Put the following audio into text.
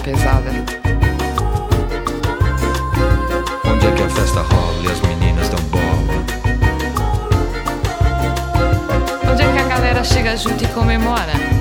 pesada. Onde é que a festa rola e as meninas dão bola? Onde é que a galera chega junto e comemora?